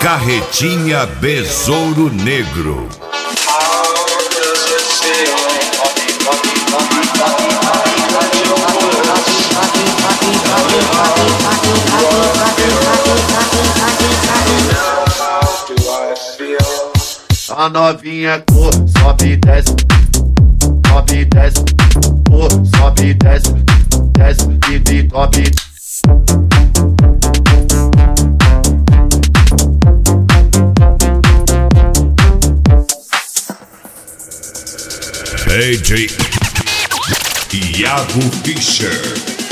Carretinha Besouro Negro. A novinha cor, sobe e desce, sobe e desce, cor, sobe e desce, desce e sobe. DJ Iago Fischer.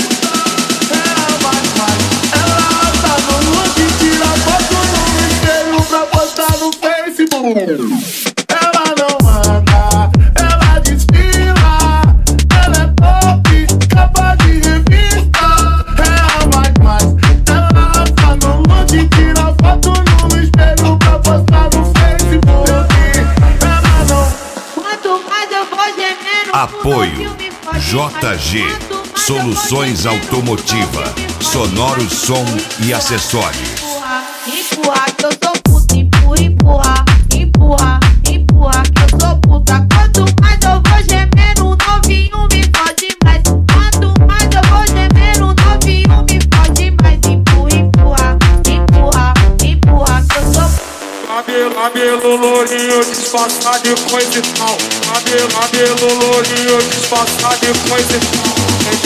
Ela tá no look, tira foto no espelho pra postar no Facebook. Ela não anda, ela desfila. Ela é top, capa de revista. Ela tá no look, tira foto no espelho pra postar no Facebook. Ela não. Quanto mais eu vou gemendo, Apoio JG Soluções Automotiva, Sonoro Som e Acessórios. Empurra, que eu sou puta, empurra, empurra, empurra, que eu sou puta. Quanto mais eu vou gemendo, o novinho me fode mais. Quanto mais eu vou gemendo, o novinho me fode mais. Empurra, empurra, empurra, que eu sou puta. Cabelo lourinho, disfarçado de coisa e tal. Cabelo lourinho, disfarçado de coisa e tal.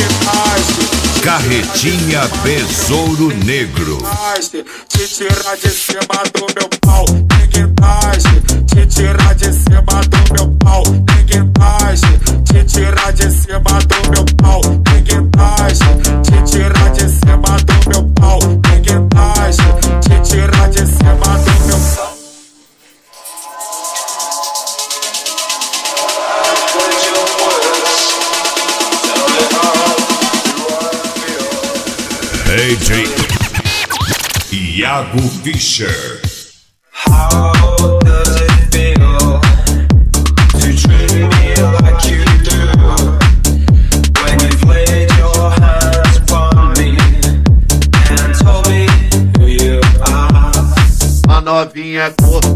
Carretinha Besouro Negro. Te tirar de cima do meu pau, ninguém faz. Te tirar de cima do meu pau, ninguém faz. Te tirar de cima do meu pau, ninguém faz. Te tirar de cima do meu pau, ninguém faz. Te tirar de cima do meu pau. DJ Iago Fischer. How does it feel to treat me like you do? When you've laid your hands upon me and told me who you are. A novinha cor,